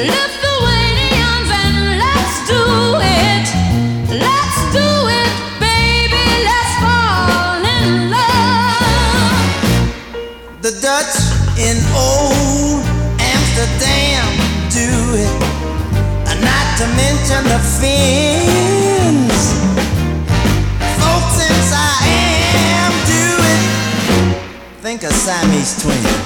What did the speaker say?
Lithuanians, and let's do it. Let's do it, baby. Let's fall in love. The Dutch in old Amsterdam do it, not to mention the Finns. Folks in Siam do it. Think of Siamese twins.